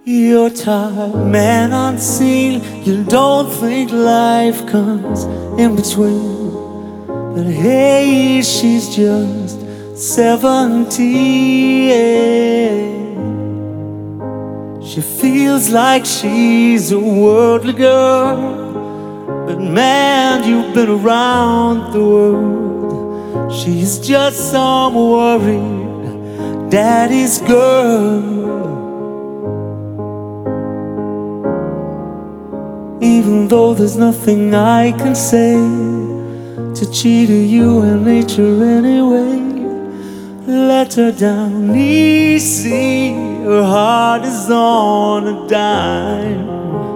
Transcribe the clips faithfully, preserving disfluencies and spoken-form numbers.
You're tired, man unseen. You don't think life comes in between. But hey, she's just seventeen. She feels like she's a worldly girl, but man, you've been around the world. She's just some worried daddy's girl. Even though there's nothing I can say to cheat you and nature anyway, let her down easy. Her heart is on a dime.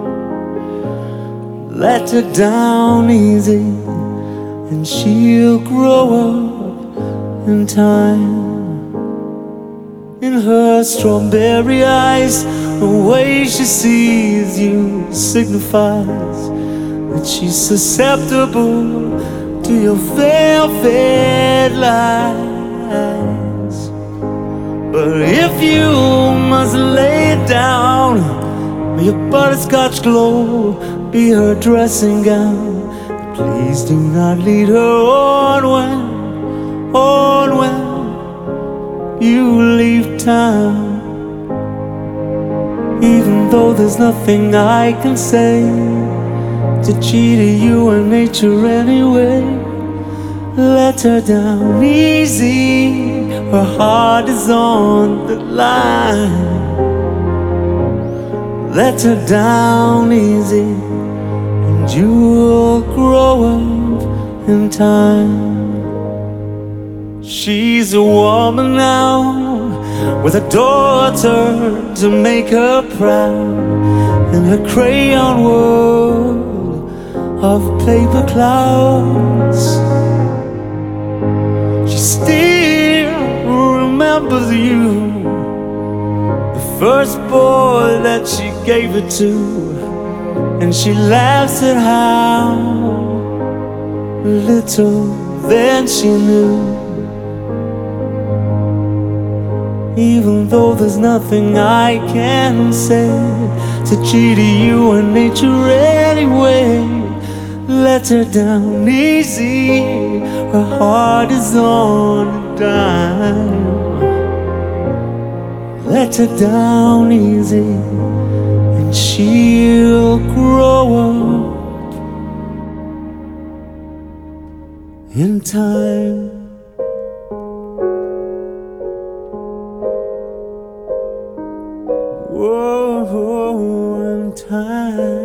Let her down easy, and she'll grow up in time. In her strawberry eyes, the way she sees you signifies that she's susceptible to your velvet lies. But if you must lay it down, may your butterscotch glow be her dressing gown. Please do not lead her on when, on when you leave town. Even though there's nothing I can say to cheat you and nature anyway, let her down easy. Her heart is on the line. Let her down easy, and you'll grow up in time. She's a woman now, with a daughter to make her proud, in her crayon world of paper clouds. She still remembers you, the first boy that she gave it to, and she laughs at how little then she knew. Even though there's nothing I can say to cheat you and nature anyway, let her down easy. Her heart is on a dime. Let her down easy, and she'll grow up in time. Whoa, in time.